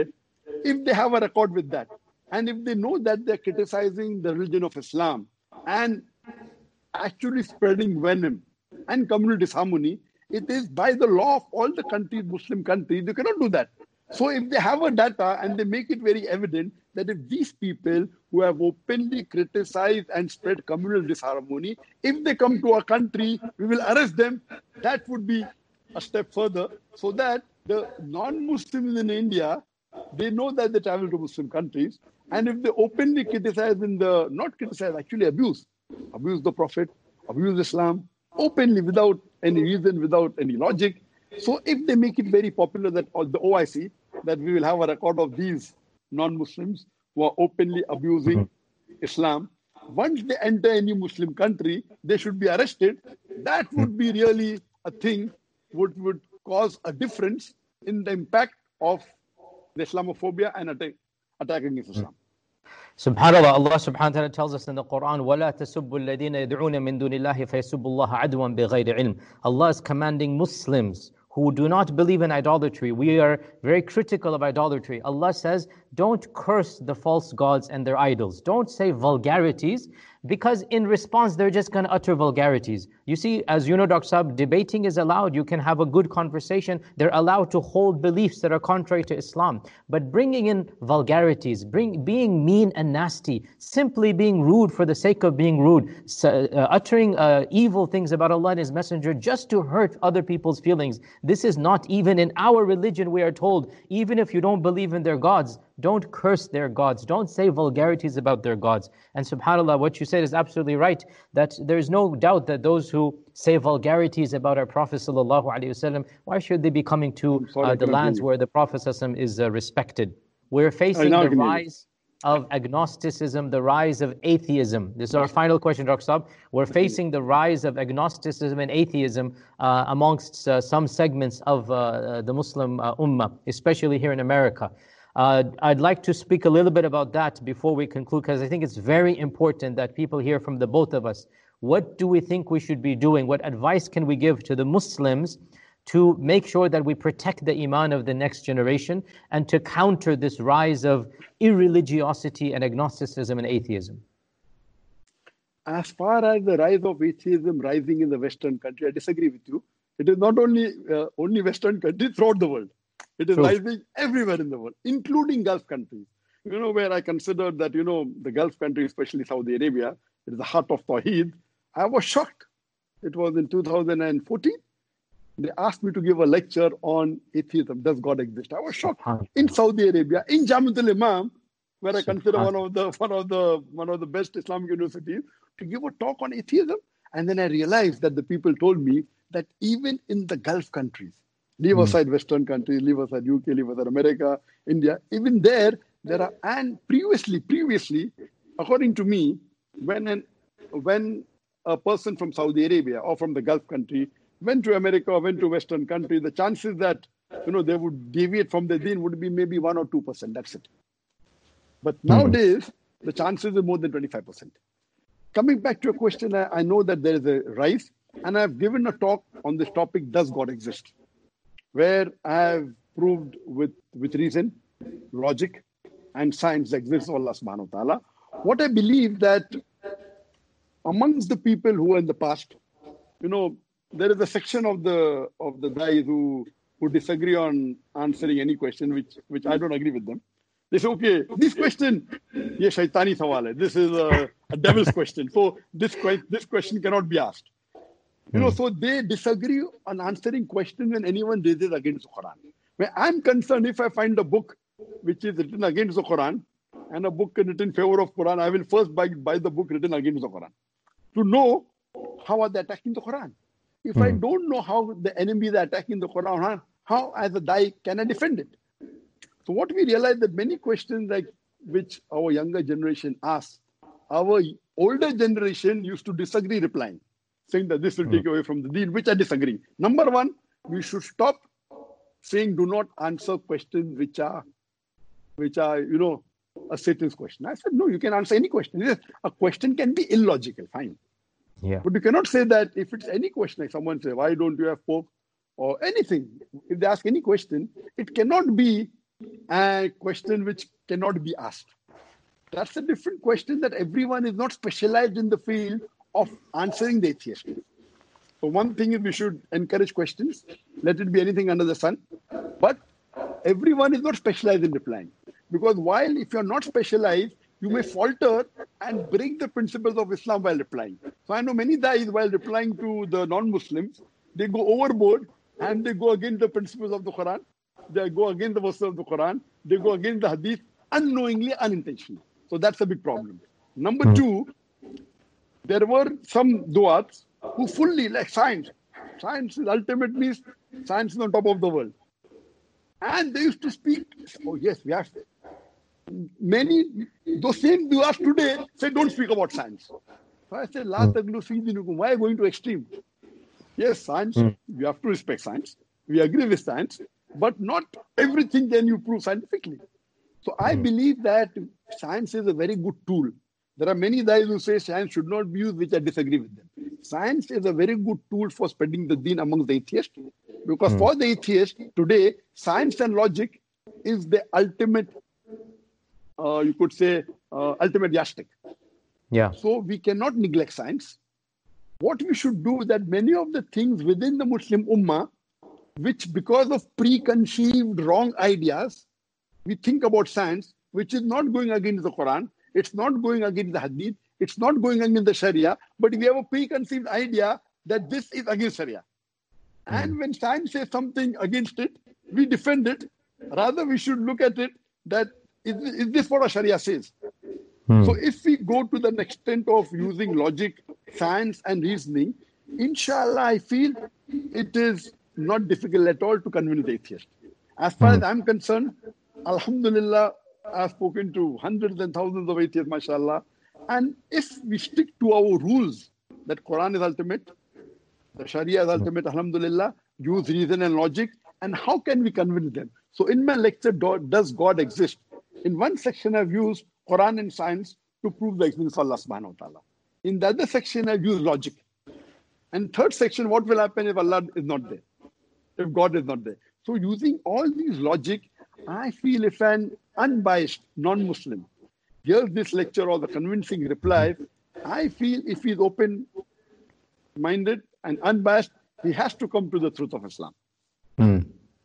if they have a record with that, and if they know that they're criticizing the religion of Islam and actually spreading venom and communal disharmony, it is by the law of all the countries, Muslim countries, you cannot do that. So if they have a data and they make it very evident that if these people who have openly criticized and spread communal disharmony, if they come to our country, we will arrest them, that would be a step further, so that the non-Muslims in India, they know that they travel to Muslim countries, and if they openly criticize in the, not criticize, actually abuse, abuse the Prophet, abuse Islam, openly without any reason, without any logic. So if they make it very popular that or the O I C, that we will have a record of these non-Muslims who are openly abusing mm-hmm. Islam, once they enter any Muslim country, they should be arrested. That would be really a thing would would cause a difference in the impact of the Islamophobia and attack, attacking Islam. SubhanAllah, Allah subhanahu wa ta'ala tells us in the Quran, وَلَا تَسُبُّ الَّذِينَ يَدْعُونَ مِن دُونِ اللَّهِ فَيَسُبُّ اللَّهَ عَدْوًا بِغَيْرِ عِلْمٍ. Allah is commanding Muslims who do not believe in idolatry. We are very critical of idolatry. Allah says, don't curse the false gods and their idols. Don't say vulgarities, because in response, they're just going to utter vulgarities. You see, as you know, Doctor Saab, debating is allowed. You can have a good conversation. They're allowed to hold beliefs that are contrary to Islam. But bringing in vulgarities, bring, being mean and nasty, simply being rude for the sake of being rude, uh, uttering uh, evil things about Allah and His Messenger just to hurt other people's feelings. This is not even in our religion. We are told, even if you don't believe in their gods, don't curse their gods. Don't say vulgarities about their gods. And subhanAllah, what you said is absolutely right, that there is no doubt that those who say vulgarities about our Prophet ﷺ, why should they be coming to uh, the lands where the Prophet ﷺ is uh, respected? We're facing the rise of agnosticism, the rise of atheism. This is our final question, Doctor Saab. We're facing the rise of agnosticism and atheism uh, amongst uh, some segments of uh, the Muslim uh, ummah, especially here in America. Uh, I'd like to speak a little bit about that before we conclude, because I think it's very important that people hear from the both of us. What do we think we should be doing? What advice can we give to the Muslims to make sure that we protect the iman of the next generation and to counter this rise of irreligiosity and agnosticism and atheism? As far as the rise of atheism rising in the Western country, I disagree with you. It is not only uh, only Western countries, throughout the world. It is True. rising everywhere in the world, including Gulf countries. You know, where I consider that, you know, the Gulf countries, especially Saudi Arabia, it is the heart of Tawheed. I was shocked. It was in two thousand fourteen. They asked me to give a lecture on atheism. Does God exist? I was shocked. In Saudi Arabia, in Jamiatul Imam, where I consider one of the one of the one of the best Islamic universities, to give a talk on atheism. And then I realized that the people told me that even in the Gulf countries, leave aside Western countries, leave aside U K, leave aside America, India, even there, there are, and previously, previously, according to me, when an, when a person from Saudi Arabia or from the Gulf country went to America or went to Western country, the chances that, you know, they would deviate from the deen would be maybe one or two percent, that's it. But nowadays, the chances are more than twenty-five percent. Coming back to your question, I, I know that there is a rise, and I've given a talk on this topic, does God exist? Where I have proved with, with reason, logic, and science the existence of Allah subhanahu wa ta'ala. What I believe that amongst the people who are in the past, you know, there is a section of the of the guys who, who disagree on answering any question, which, which I don't agree with them. They say, okay, this question, ye shaitani sawal hai. This is a, a devil's question. So this, this question cannot be asked. You know, so they disagree on answering questions when anyone raises against the Quran. When I'm concerned, if I find a book which is written against the Quran and a book written in favor of Quran, I will first buy, buy the book written against the Quran to know how are they attacking the Quran. If mm. I don't know how the enemies are attacking the Quran, how as a Dai can I defend it? So what we realize that many questions like which our younger generation asks, our older generation used to disagree replying, saying that this will take away from the deen, which I disagree. Number one, we should stop saying do not answer questions which are, which are, you know, a Satan's question. I said, no, you can answer any question. A question can be illogical, fine. Yeah. But you cannot say that if it's any question, like someone say, why don't you have pork or anything? If they ask any question, it cannot be a question which cannot be asked. That's a different question, that everyone is not specialized in the field of answering the atheist. So one thing is we should encourage questions, let it be anything under the sun, but everyone is not specialized in replying. Because while if you're not specialized, you may falter and break the principles of Islam while replying. So I know many da'is while replying to the non-Muslims, they go overboard and they go against the principles of the Quran, they go against the verses of the Quran, they go against the hadith, unknowingly, unintentionally. So that's a big problem. Number mm. two, there were some du'ats who fully, like science, science is ultimate, means science is on top of the world. And they used to speak, oh yes, we have many, those same du'ats today say don't speak about science. So I said, La taglu fi dinikum, why are you going to extreme? Yes, science, mm. you have to respect science. We agree with science, but not everything can you prove scientifically. So I mm. believe that science is a very good tool. There are many guys who say science should not be used, which I disagree with them. Science is a very good tool for spreading the deen among the atheists, because mm. for the atheist today, science and logic is the ultimate, uh, you could say, uh, ultimate yardstick. Yeah. So we cannot neglect science. What we should do is that many of the things within the Muslim Ummah, which because of preconceived wrong ideas, we think about science, which is not going against the Quran, it's not going against the Hadith, it's not going against the Sharia, but we have a preconceived idea that this is against Sharia. Mm. And when science says something against it, we defend it. Rather, we should look at it that, is, is this what a Sharia says? Mm. So if we go to the extent of using logic, science and reasoning, inshallah, I feel it is not difficult at all to convince the atheist. As far mm. as I'm concerned, alhamdulillah, I've spoken to hundreds and thousands of atheists, mashallah. And if we stick to our rules, that Quran is ultimate, the Sharia is ultimate, alhamdulillah, use reason and logic, and how can we convince them? So in my lecture, Does God Exist? In one section, I've used Quran and science to prove the existence of Allah subhanahu wa ta'ala. In the other section, I've used logic. And third section, what will happen if Allah is not there? If God is not there? So using all these logic, I feel if an unbiased non-Muslim hears this lecture or the convincing reply, I feel if he's open-minded and unbiased, he has to come to the truth of Islam. Hmm.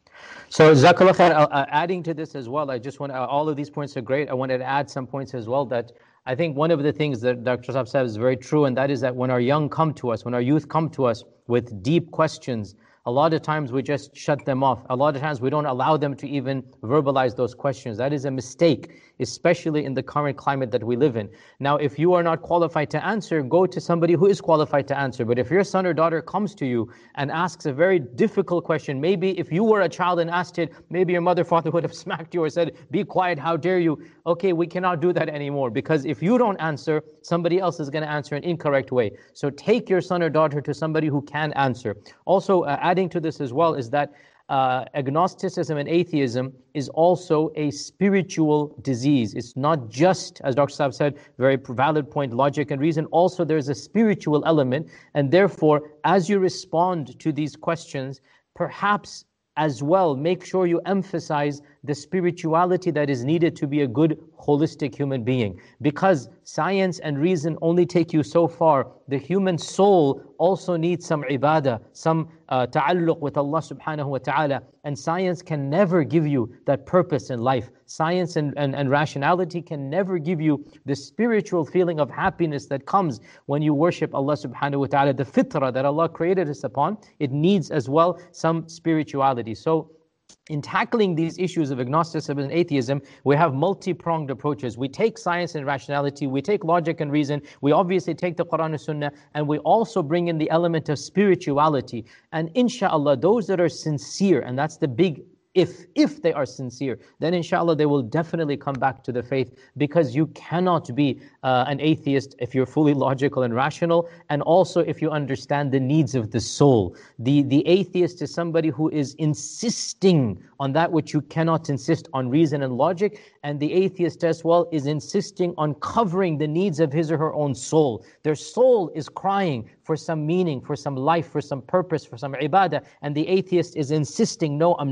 So, Jazakallah khair, uh, adding to this as well, I just want, uh, all of these points are great. I wanted to add some points as well that I think one of the things that Doctor Saab said is very true, and that is that when our young come to us, when our youth come to us with deep questions, a lot of times we just shut them off. A lot of times we don't allow them to even verbalize those questions. That is a mistake, especially in the current climate that we live in. Now, if you are not qualified to answer, go to somebody who is qualified to answer. But if your son or daughter comes to you and asks a very difficult question, maybe if you were a child and asked it, maybe your mother, father would have smacked you or said, be quiet, how dare you? Okay, we cannot do that anymore, because if you don't answer, somebody else is going to answer an incorrect way. So take your son or daughter to somebody who can answer. Also, uh, adding to this as well is that uh, agnosticism and atheism is also a spiritual disease. It's not just, as Doctor Saab said, very valid point, logic and reason. Also, there's a spiritual element, and therefore, as you respond to these questions, perhaps as well, make sure you emphasize the spirituality that is needed to be a good, holistic human being. Because science and reason only take you so far. The human soul also needs some ibadah, some uh, ta'alluq with Allah subhanahu wa ta'ala. And science can never give you that purpose in life. Science and, and, and rationality can never give you the spiritual feeling of happiness that comes when you worship Allah subhanahu wa ta'ala. The fitrah that Allah created us upon, it needs as well some spirituality. So, in tackling these issues of agnosticism and atheism, we have multi-pronged approaches. We take science and rationality, we take logic and reason, we obviously take the Quran and Sunnah, and we also bring in the element of spirituality. And inshallah, those that are sincere, and that's the big if, if they are sincere, then inshallah they will definitely come back to the faith, because you cannot be uh, an atheist if you're fully logical and rational, and also if you understand the needs of the soul. The, the atheist is somebody who is insisting on that which you cannot insist on reason and logic, and the atheist as well is insisting on covering the needs of his or her own soul. Their soul is crying for some meaning, for some life, for some purpose, for some ibadah, and the atheist is insisting, no, I'm not going to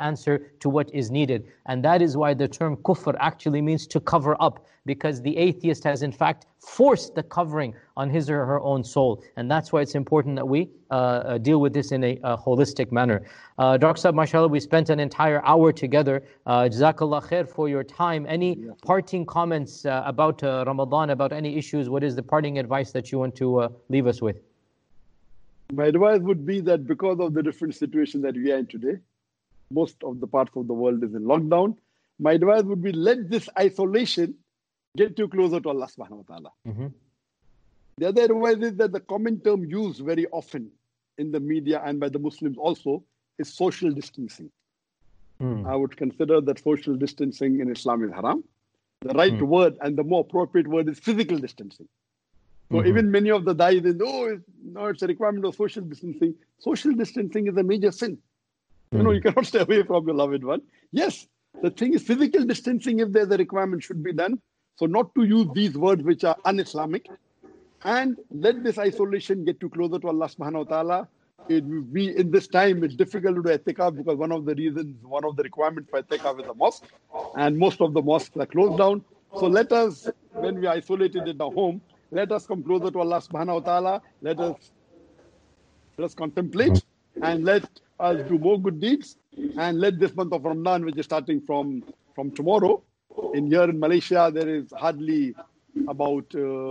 answer to what is needed. And that is why the term kufr actually means to cover up, because the atheist has in fact forced the covering on his or her own soul. And that's why it's important that we uh, uh, deal with this in a, a holistic manner. Uh, Doctor Sahib, mashallah, we spent an entire hour together. Uh, Jazakallah khair for your time. Any parting comments uh, about uh, Ramadan, about any issues? What is the parting advice that you want to uh, leave us with? My advice would be that because of the different situation that we are in today, most of the parts of the world is in lockdown. My advice would be, let this isolation get you closer to Allah subhanahu wa ta'ala. Mm-hmm. The other advice is that the common term used very often in the media and by the Muslims also is social distancing. Mm. I would consider that social distancing in Islam is haram. The right mm. word and the more appropriate word is physical distancing. So mm-hmm. even many of the dais say, oh, no, it's a requirement of social distancing. Social distancing is a major sin. Mm-hmm. You know, you cannot stay away from your loved one. Yes, the thing is physical distancing, if there's a requirement, should be done. So not to use these words which are un-Islamic. And let this isolation get you closer to Allah subhanahu wa ta'ala. It will be, in this time, it's difficult to do i'tikaf because one of the reasons, one of the requirements for i'tikaf is a mosque. And most of the mosques are closed down. So let us, when we are isolated in our home, let us come closer to Allah subhanahu wa ta'ala. Let us, let us contemplate and let us do more good deeds. And let this month of Ramadan, which is starting from, from tomorrow, in here in Malaysia, there is hardly about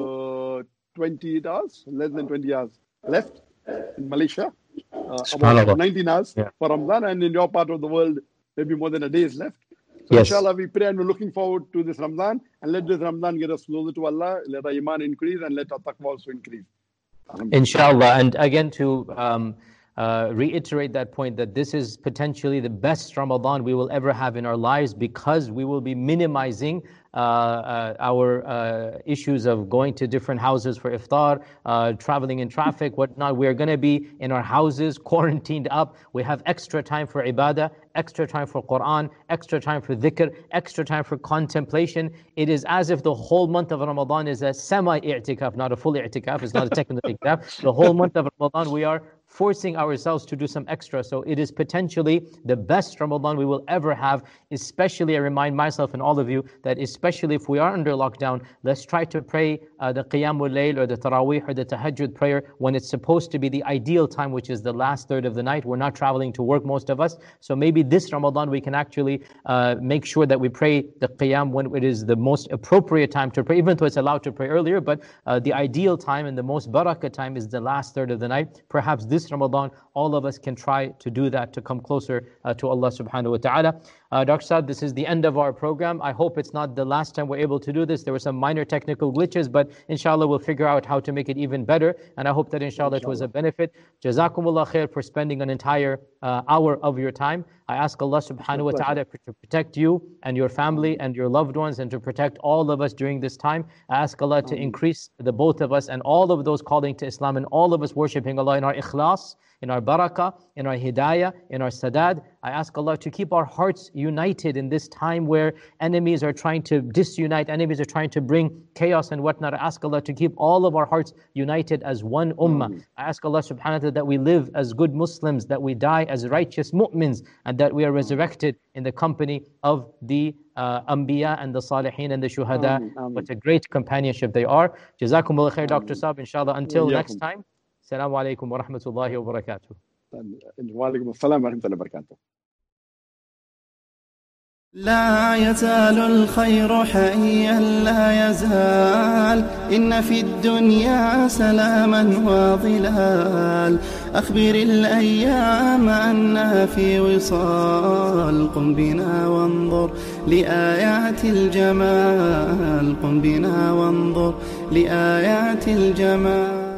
uh, twenty hours, less than twenty hours left in Malaysia. Uh, about nineteen hours yeah. for Ramadan. And in your part of the world, maybe more than a day is left. So yes. Inshallah, we pray and we're looking forward to this Ramadan, and let this Ramadan get us closer to Allah, let our iman increase, and let our taqwa also increase. Inshallah. And again, to um, uh, reiterate that point, that this is potentially the best Ramadan we will ever have in our lives, because we will be minimizing Uh, uh, our uh, issues of going to different houses for iftar, uh, traveling in traffic, whatnot. We are going to be in our houses, quarantined up. We have extra time for ibadah, extra time for Quran, extra time for dhikr, extra time for contemplation. It is as if the whole month of Ramadan is a semi-i'tikaf, not a full i'tikaf. It's not a technical i'tikaf. The whole month of Ramadan, we are forcing ourselves to do some extra. So it is potentially the best Ramadan we will ever have. Especially, I remind myself and all of you that especially if we are under lockdown, let's try to pray uh, the Qiyamul Layl or the Taraweeh or the Tahajjud prayer when it's supposed to be the ideal time, which is the last third of the night. We're not traveling to work, most of us. So maybe this Ramadan we can actually uh, make sure that we pray the Qiyam when it is the most appropriate time to pray, even though it's allowed to pray earlier. But uh, the ideal time and the most barakah time is the last third of the night. Perhaps this Ramadan, all of us can try to do that, to come closer uh, to Allah subhanahu wa ta'ala. Uh, Doctor Saad, this is the end of our program. I hope it's not the last time we're able to do this. There were some minor technical glitches, but inshallah we'll figure out how to make it even better. And I hope that inshallah, inshallah. it was a benefit. Jazakumullah khair for spending an entire uh, hour of your time. I ask Allah subhanahu wa ta'ala to protect you and your family and your loved ones, and to protect all of us during this time. I ask Allah to increase the both of us and all of those calling to Islam, and all of us worshipping Allah in our ikhlas, in our barakah, in our hidayah, in our sadad. I ask Allah to keep our hearts united in this time where enemies are trying to disunite, enemies are trying to bring chaos and whatnot. I ask Allah to keep all of our hearts united as one ummah. I ask Allah subhanahu wa ta'ala that we live as good Muslims, that we die as righteous mu'mins, and that we are resurrected in the company of the uh, Anbiya and the Salihin and the Shuhada. What a great companionship they are. Jazakumullah khair, Doctor Saab. Inshallah, until next time. Assalamu alaikum wa rahmatullahi wa barakatuh. Wa alaikum assalam wa rahmatullahi wa barakatuh. لا يزال الخير حيا لا يزال إن في الدنيا سلاما وظلال أخبر الأيام أنها في وصال قم بنا وانظر لآيات الجمال قم بنا وانظر لآيات الجمال